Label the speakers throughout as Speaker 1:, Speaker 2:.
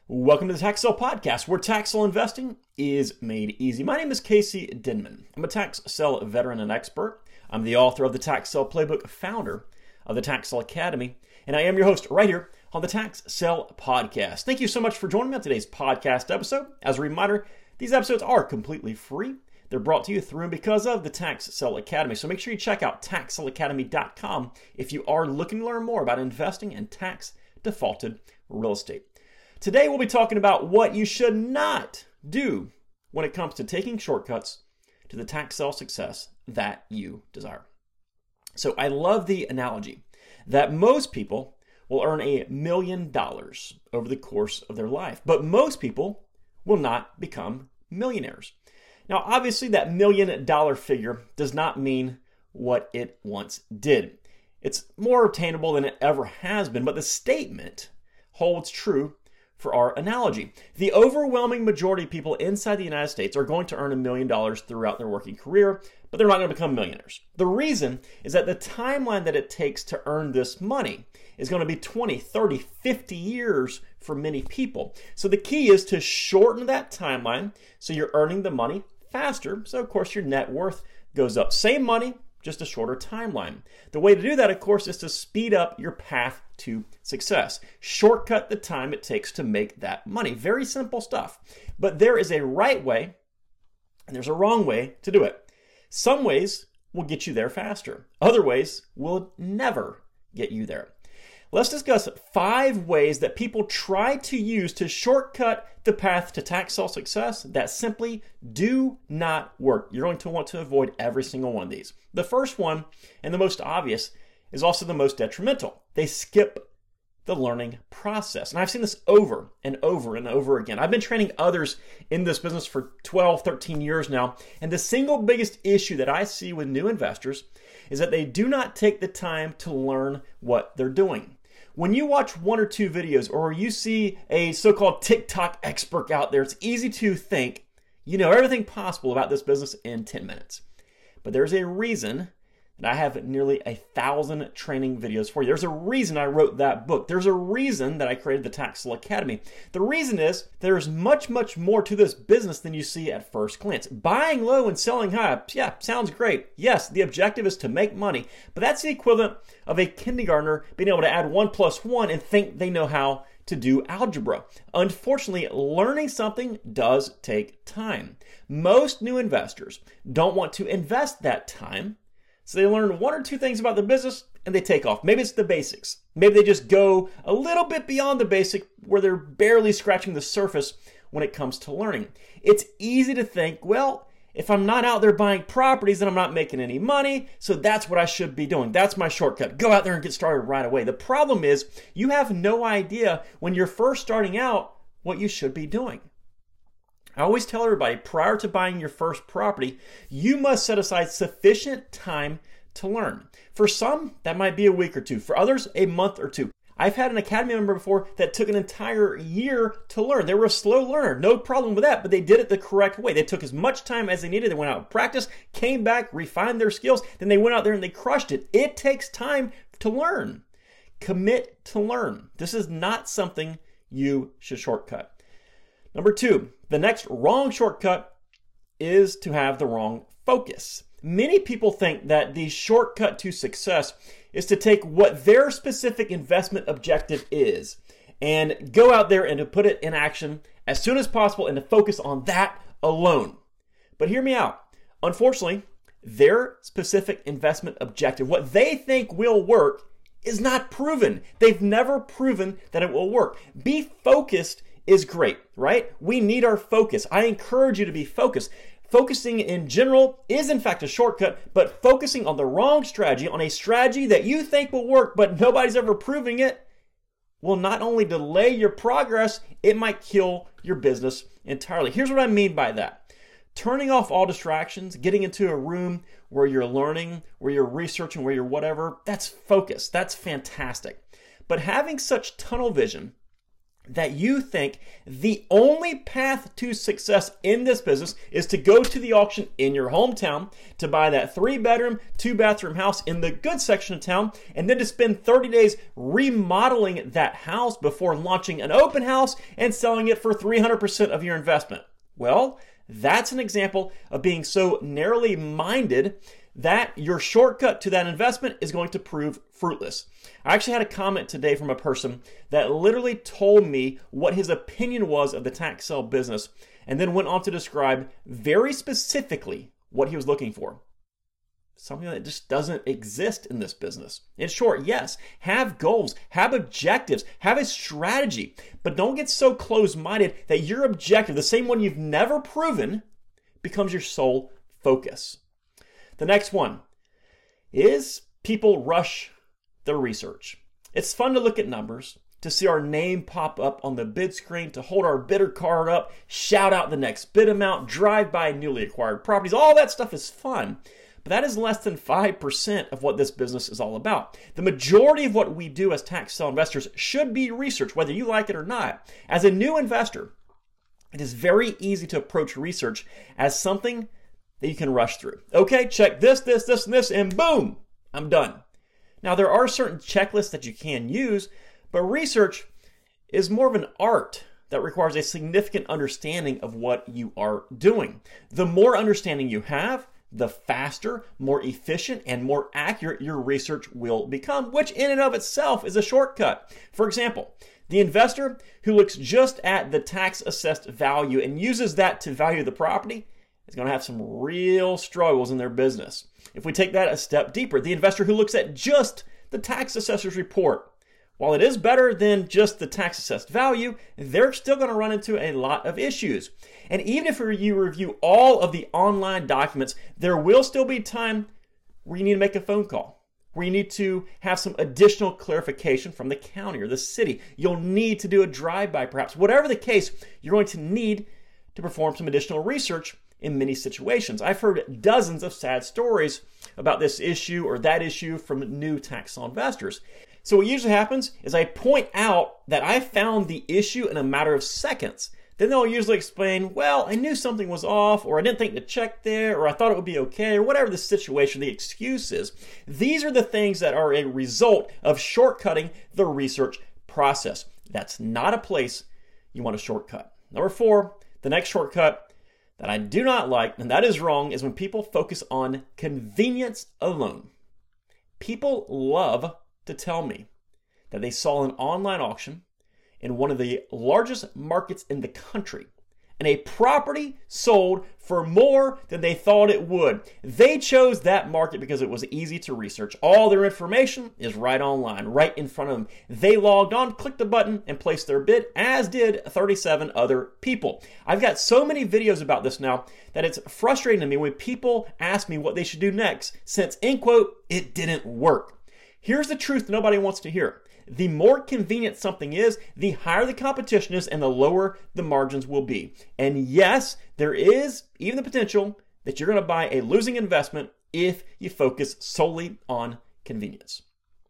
Speaker 1: Welcome to the Tax Sale Podcast, where tax sale investing is made easy. My name is Casey Denman. I'm a tax sale veteran and expert. I'm the author of the Tax Sale Playbook, founder of the Tax Sale Academy, and I am your host right here on the Tax Sale Podcast. Thank you so much for joining me on today's podcast episode. As a reminder, these episodes are completely free. They're brought to you through and because of the Tax Sale Academy. So make sure you check out taxsaleacademy.com if you are looking to learn more about investing in tax defaulted real estate. Today we'll be talking about what you should not do when it comes to taking shortcuts to the tax sale success that you desire. So I love the analogy that most people will earn $1 million over the course of their life, but most people will not become millionaires. Now, obviously that $1 million figure does not mean what it once did. It's more attainable than it ever has been, but the statement holds true for our analogy. The overwhelming majority of people inside the United States are going to earn $1 million throughout their working career, but they're not going to become millionaires. The reason is that the timeline that it takes to earn this money is going to be 20, 30, 50 years for many people. So the key is to shorten that timeline so you're earning the money faster. So of course your net worth goes up. Same money, just a shorter timeline. The way to do that, of course, is to speed up your path to success. Shortcut the time it takes to make that money. Very simple stuff. But there is a right way and there's a wrong way to do it. Some ways will get you there faster. Other ways will never get you there. Let's discuss 5 ways that people try to use to shortcut the path to tax sale success that simply do not work. You're going to want to avoid every single one of these. The first one, and the most obvious, is also the most detrimental. They skip the learning process. And I've seen this over and over and over again. I've been training others in this business for 12, 13 years now. And the single biggest issue that I see with new investors is that they do not take the time to learn what they're doing. When you watch 1 or 2 videos or you see a so-called TikTok expert out there, it's easy to think you know everything possible about this business in 10 minutes. But there's a reason that I have nearly 1,000 training videos for you. There's a reason I wrote that book. There's a reason that I created the Tax Sale Academy. The reason is there's much, much more to this business than you see at first glance. Buying low and selling high, yeah, sounds great. Yes, the objective is to make money, but that's the equivalent of a kindergartner being able to add 1 + 1 and think they know how to do algebra. Unfortunately, learning something does take time. Most new investors don't want to invest that time. So they learn 1 or 2 things about the business and they take off. Maybe it's the basics. Maybe they just go a little bit beyond the basic where they're barely scratching the surface when it comes to learning. It's easy to think, well, if I'm not out there buying properties, then I'm not making any money. So that's what I should be doing. That's my shortcut. Go out there and get started right away. The problem is you have no idea when you're first starting out what you should be doing. I always tell everybody, prior to buying your first property, you must set aside sufficient time to learn. For some, that might be a week or 2. For others, a month or 2. I've had an Academy member before that took an entire year to learn. They were a slow learner, no problem with that, but they did it the correct way. They took as much time as they needed. They went out and practiced, came back, refined their skills, then they went out there and they crushed it. It takes time to learn. Commit to learn. This is not something you should shortcut. Number 2, the next wrong shortcut is to have the wrong focus. Many people think that the shortcut to success is to take what their specific investment objective is and go out there and to put it in action as soon as possible and to focus on that alone. But hear me out. Unfortunately, their specific investment objective, what they think will work, is not proven. They've never proven that it will work. Be focused is great, right? We need our focus. I encourage you to be focused. Focusing in general is in fact a shortcut, but focusing on the wrong strategy, on a strategy that you think will work, but nobody's ever proving it, will not only delay your progress, it might kill your business entirely. Here's what I mean by that. Turning off all distractions, getting into a room where you're learning, where you're researching, where you're whatever, that's focus. That's fantastic. But having such tunnel vision that you think the only path to success in this business is to go to the auction in your hometown to buy that 3-bedroom, 2-bathroom house in the good section of town, and then to spend 30 days remodeling that house before launching an open house and selling it for 300% of your investment. Well, that's an example of being so narrowly minded that your shortcut to that investment is going to prove fruitless. I actually had a comment today from a person that literally told me what his opinion was of the tax sale business and then went on to describe very specifically what he was looking for. Something that just doesn't exist in this business. In short, yes, have goals, have objectives, have a strategy, but don't get so close-minded that your objective, the same one you've never proven, becomes your sole focus. The next one is people rush their research. It's fun to look at numbers, to see our name pop up on the bid screen, to hold our bidder card up, shout out the next bid amount, drive by newly acquired properties. All that stuff is fun, but that is less than 5% of what this business is all about. The majority of what we do as tax sale investors should be research, whether you like it or not. As a new investor, it is very easy to approach research as something that you can rush through. Okay, check this, and this, and boom, I'm done. Now, there are certain checklists that you can use, but research is more of an art that requires a significant understanding of what you are doing. The more understanding you have, the faster, more efficient, and more accurate your research will become, which in and of itself is a shortcut. For example, the investor who looks just at the tax assessed value and uses that to value the property is going to have some real struggles in their business. If we take that a step deeper, the investor who looks at just the tax assessor's report, while it is better than just the tax assessed value, they're still going to run into a lot of issues. And even if you review all of the online documents, there will still be time where you need to make a phone call, where you need to have some additional clarification from the county or the city. You'll need to do a drive-by perhaps. Whatever the case, you're going to need to perform some additional research in many situations. I've heard dozens of sad stories about this issue or that issue from new tax sale investors. So what usually happens is I point out that I found the issue in a matter of seconds. Then they'll usually explain, well, I knew something was off, or I didn't think to check there, or I thought it would be okay, or whatever the situation, the excuse is. These are the things that are a result of shortcutting the research process. That's not a place you want to shortcut. Number 4, the next shortcut that I do not like, and that is wrong, is when people focus on convenience alone. People love to tell me that they saw an online auction in one of the largest markets in the country, and a property sold for more than they thought it would. They chose that market because it was easy to research. All their information is right online, right in front of them. They logged on, clicked the button, and placed their bid, as did 37 other people. I've got so many videos about this now that it's frustrating to me when people ask me what they should do next, since, in quote, it didn't work. Here's the truth nobody wants to hear. The more convenient something is, the higher the competition is and the lower the margins will be. And yes, there is even the potential that you're going to buy a losing investment if you focus solely on convenience.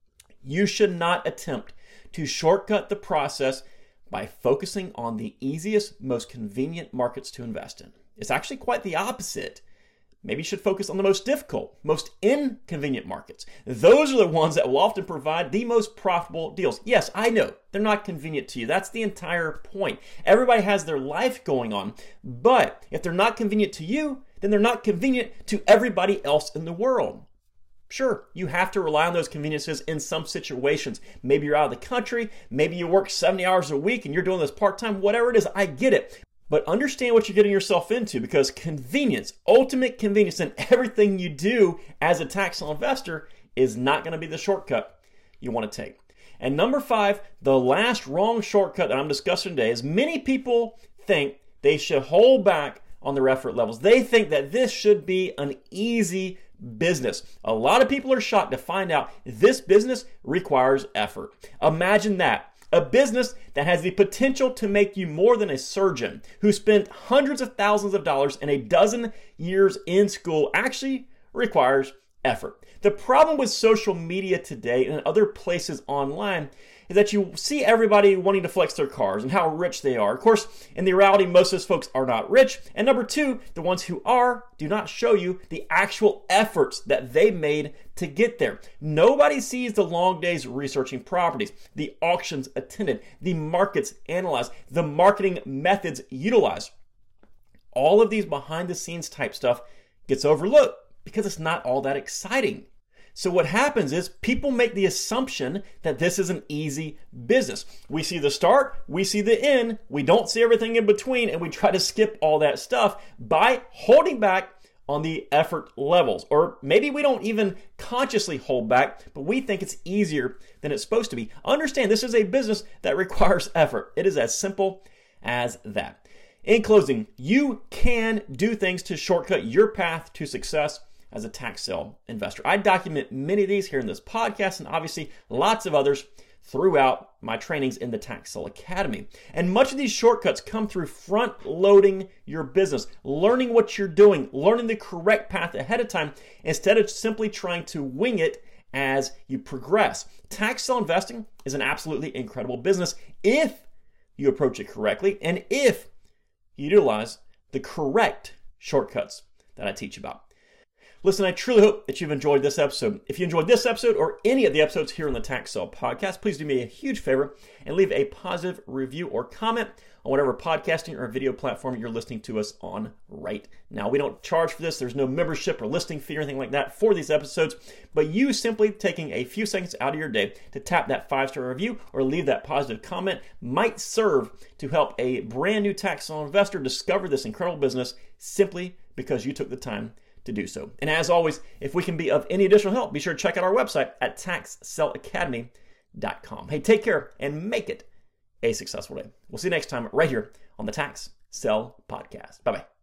Speaker 1: You should not attempt to shortcut the process by focusing on the easiest, most convenient markets to invest in. It's actually quite the opposite. Maybe you should focus on the most difficult, most inconvenient markets. Those are the ones that will often provide the most profitable deals. Yes, I know, they're not convenient to you. That's the entire point. Everybody has their life going on, but if they're not convenient to you, then they're not convenient to everybody else in the world. Sure, you have to rely on those conveniences in some situations. Maybe you're out of the country, maybe you work 70 hours a week and you're doing this part-time, whatever it is, I get it. But understand what you're getting yourself into, because convenience, ultimate convenience in everything you do as a tax sale investor is not going to be the shortcut you want to take. And number 5, the last wrong shortcut that I'm discussing today is many people think they should hold back on their effort levels. They think that this should be an easy business. A lot of people are shocked to find out this business requires effort. Imagine that. A business that has the potential to make you more than a surgeon who spent hundreds of thousands of dollars and a dozen years in school actually requires effort. The problem with social media today and other places online is that you see everybody wanting to flex their cars and how rich they are. Of course, in the reality, most of those folks are not rich. And number two, the ones who are do not show you the actual efforts that they made to get there. Nobody sees the long days researching properties, the auctions attended, the markets analyzed, the marketing methods utilized. All of these behind the scenes type stuff gets overlooked because it's not all that exciting. So what happens is people make the assumption that this is an easy business. We see the start, we see the end, we don't see everything in between, and we try to skip all that stuff by holding back on the effort levels. Or maybe we don't even consciously hold back, but we think it's easier than it's supposed to be. Understand, this is a business that requires effort. It is as simple as that. In closing, you can do things to shortcut your path to success as a tax sale investor. I document many of these here in this podcast and obviously lots of others throughout my trainings in the Tax Sale Academy. And much of these shortcuts come through front loading your business, learning what you're doing, learning the correct path ahead of time instead of simply trying to wing it as you progress. Tax sale investing is an absolutely incredible business if you approach it correctly and if you utilize the correct shortcuts that I teach about. Listen, I truly hope that you've enjoyed this episode. If you enjoyed this episode or any of the episodes here on the Tax Sale Podcast, please do me a huge favor and leave a positive review or comment on whatever podcasting or video platform you're listening to us on right now. We don't charge for this. There's no membership or listing fee or anything like that for these episodes, but you simply taking a few seconds out of your day to tap that 5-star review or leave that positive comment might serve to help a brand new tax sale investor discover this incredible business simply because you took the time to do so. And as always, if we can be of any additional help, be sure to check out our website at taxsaleacademy.com. Hey, take care and make it a successful day. We'll see you next time right here on the Tax Sale Podcast. Bye-bye.